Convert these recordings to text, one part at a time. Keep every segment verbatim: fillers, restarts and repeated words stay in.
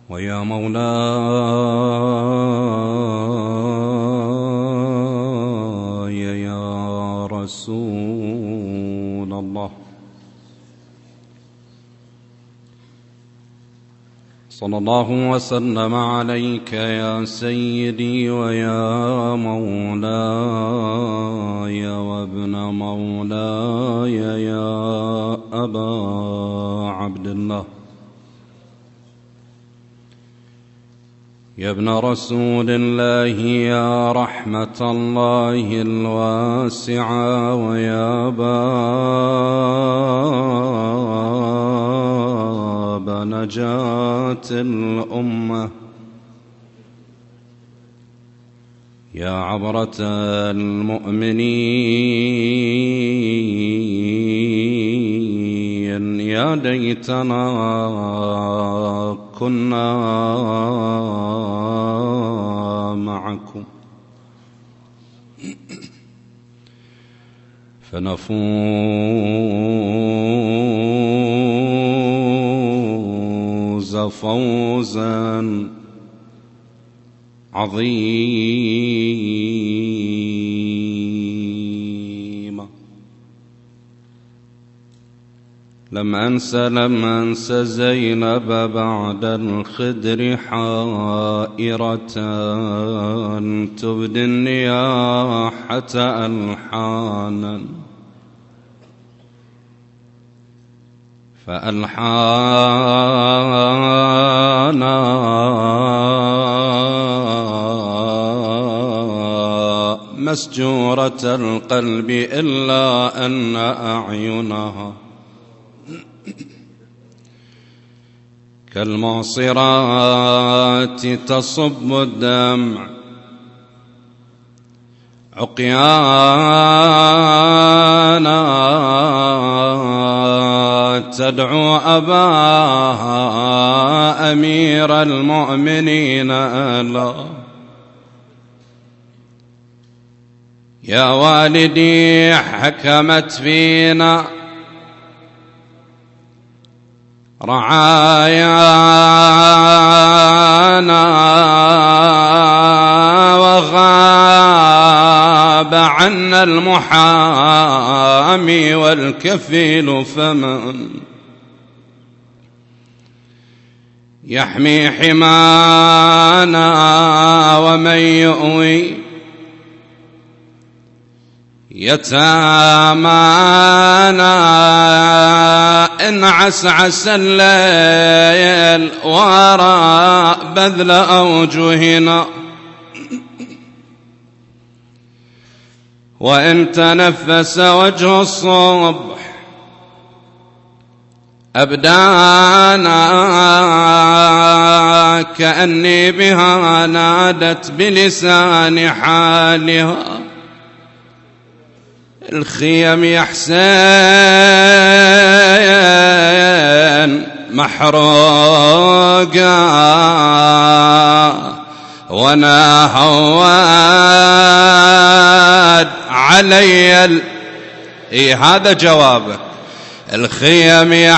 ويا مولاي يا رسول الله صلى الله وسلم عليك يا سيدي ويا مولاي وابن مولاي يا أبا عبد الله يا ابن رسول الله يا رحمة الله الواسعة ويا باب نجاة الأمة يا عبرة المؤمنين يا ليتنا كنا معكم فنفوز فوزا عظيما. لم أنسى لم أنسى زينب بعد الخدر حائرة تبدي النياحة ألحانا فألحانا مسجورة القلب إلا أن أعينها كالمعصرات تصب الدمع عقيانا تدعو أباها أمير المؤمنين ألا يا والدي حكمت فينا رعايانا وغاب عنا المحامي والكفيل فمن يحمي حمانا ومن يؤوي يتامانا إن عسعس الليل وراء بذل أوجهنا وإن تنفس وجه الصبح أبدانا كأني بها نادت بلسان حالها الخيم يا حسين محروقة وانا هواد علي ال... إيه هذا جوابك الخيم يا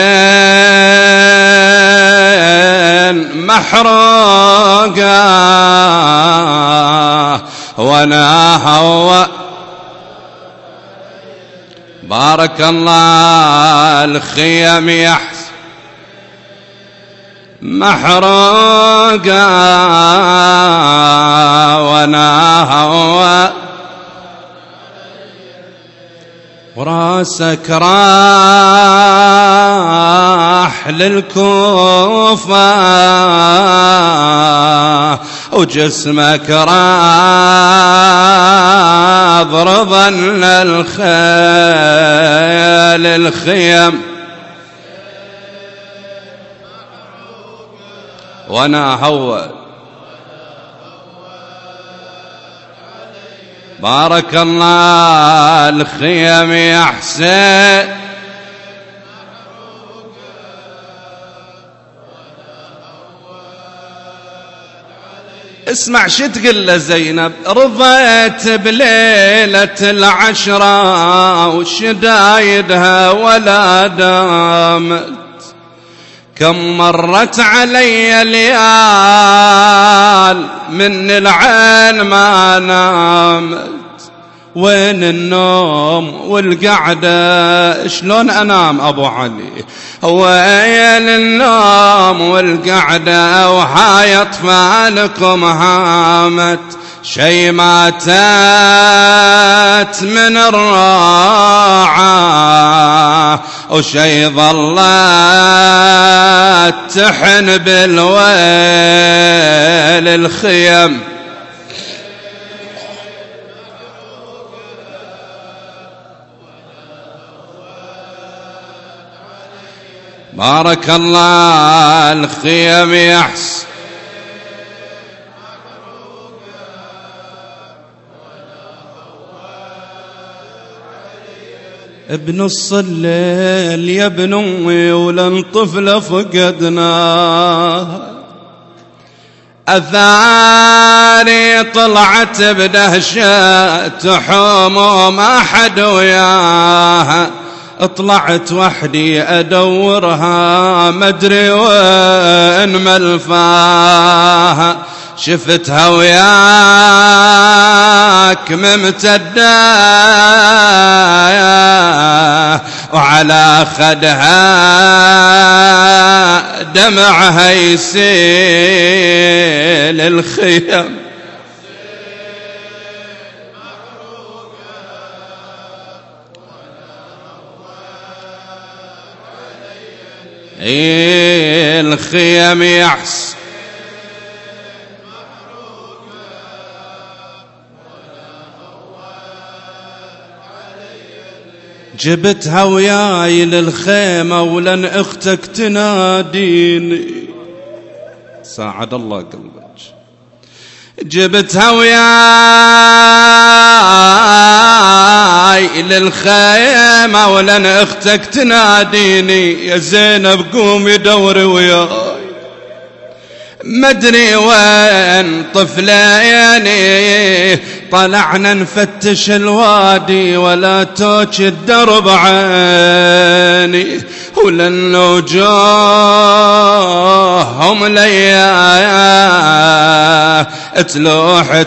حسين محروقة وانا هواد بارك الله الخيم يحس محروقة وانا هو وراسك راح للكوفة وجسمك راض رضا للخيل الخيم وانا هو بارك الله الخيم يا حسين اسمع شو تقول له زينب رضيت بليلة العشرة وشدايدها ولا دامت كم مرت علي ليال من العين ما نامت، وين النوم والقعدة شلون أنام أبو علي، وين النوم والقعدة وهاي أطفالكم هامت، شي ماتت من الراعة وشي ظلت تحن بالويل الخيم. بارك الله الخيم يحس بنص الليل يا ابن امي ولن طفله فقدناه، أثاري طلعت بدهشة تحوم وما حد وياها، طلعت وحدي أدورها مدري وين ملفاها، شفتها وياك ممتدة وعلى خدها دمعها يسيل الخيم. إيه الخيم يحس جبتها وياي للخيمة ولن اختك تناديني، ساعد الله قلبك، جبتها وياي للخيمة ولن اختك تناديني، يا زينب قومي دوري وياي، مدري وين طفليني، طلعنا نفتش الوادي ولا توج الدرب عيني، ولن وجوههم ليا تلوح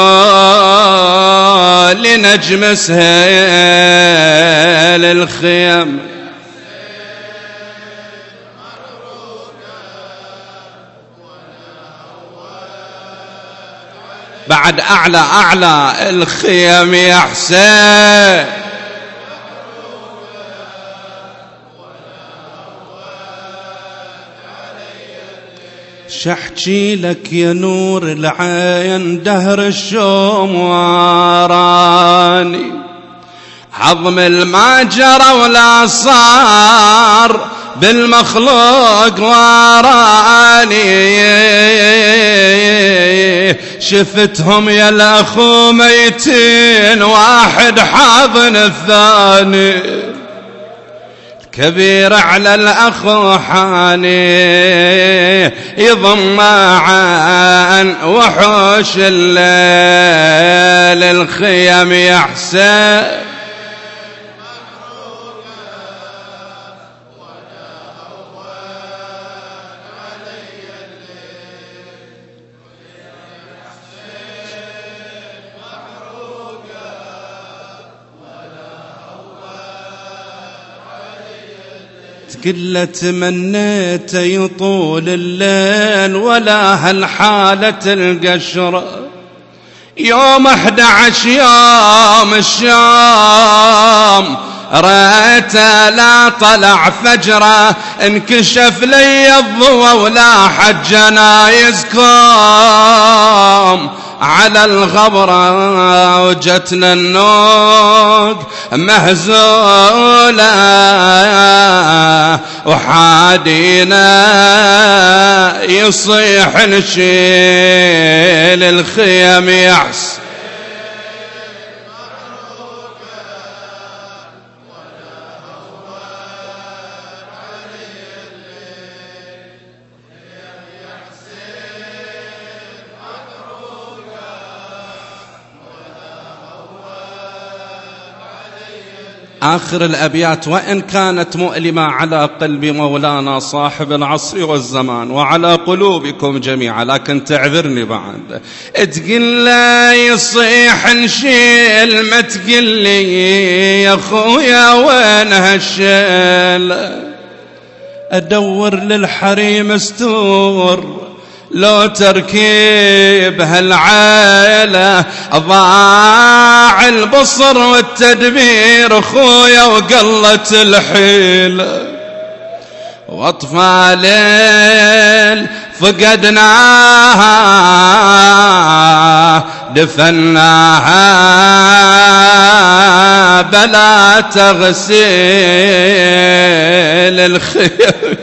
تقول لنجم سهيل الخيم. بعد أعلى أعلى الخيم يا حسين، شحكي لك يا نور العين دهر الشوم واراني، عظم الماجرة ولا صار بالمخلوق واراني، شفتهم يا الأخو ميتين واحد حاضن الثاني، كبير على الأخو حاني يضم عن وحوش الليل الخيم يا حسين. تقل تمنيت يطول الليل ولا هالحالة القشرة، يوم أحد عشر يوم الشام رأيته لا طلع فجره، انكشف لي الضوى ولا حد جنايزكم على الغبرة، وجتنا النوق مهزولة وحادينا يصيح نشيل الخيم يحس. آخر الأبيات: وإن كانت مؤلمة على قلب مولانا صاحب العصر والزمان وعلى قلوبكم جميعا، لكن تعذرني بعد. تقل لي يصيح نشيل، ما تقل لي يا خويا وين هالشيل. أدور للحريم استور، لو تركيب هالعيلة ضاع البصر والتدبير خويا وقلت الحيل. واطفال فقدناها دفناها بلا تغسيل الخير.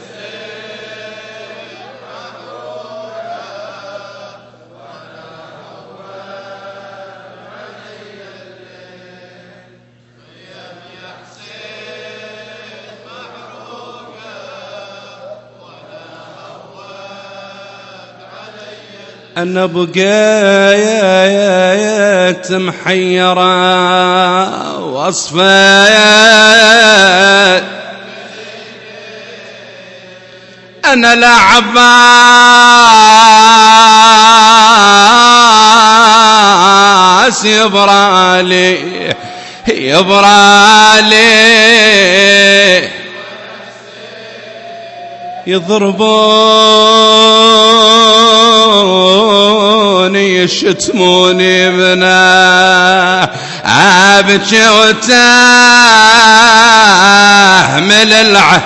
أنا بقيت محيرة وأصفيت، أنا لعباس يبرالي يبرالي يضربوني يشتموني بنا أبكي وتحمل العهد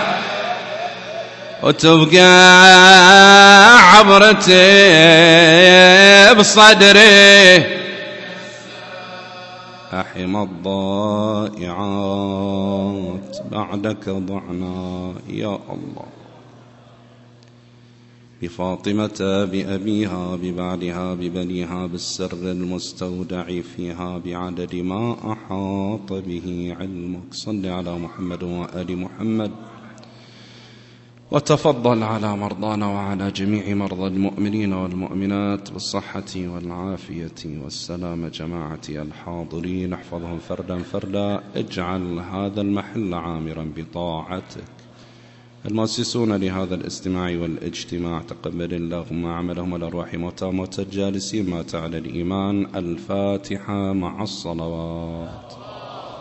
وتبقى عبرتي بصدري. أحم الضائعات بعدك ضعنا يا الله، بفاطمة بأبيها ببعدها ببنيها بالسر المستودع فيها بعدد ما أحاط به علمك. صل على محمد وآل محمد، وتفضل على مرضانا وعلى جميع مرضى المؤمنين والمؤمنات بالصحة والعافية والسلام. جماعتي الحاضرين احفظهم فردا فردا، اجعل هذا المحل عامرا بطاعتك. المؤسسون لهذا الاستماع والاجتماع تقبل اللهم عملهم والأرواح موتى موتى الجالسين مات على الإيمان. الفاتحة مع الصلوات.